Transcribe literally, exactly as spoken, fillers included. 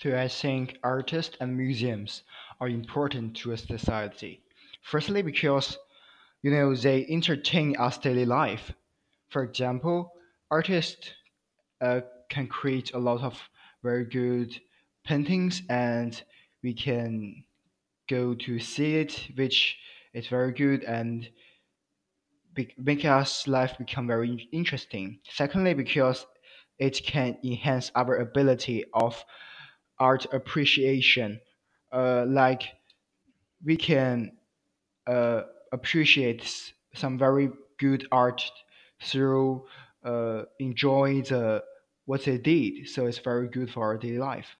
So I think artists and museums are important to a society. Firstly, because you know they entertain us daily life. For example, artists uh, can create a lot of very good paintings, and we can go to see it, which is very good and be- make us life become very in- interesting. Secondly, because it can enhance our ability of art appreciation. Uh, like we can uh, appreciate s- some very good art through uh, enjoy the what they did. So it's very good for our daily life.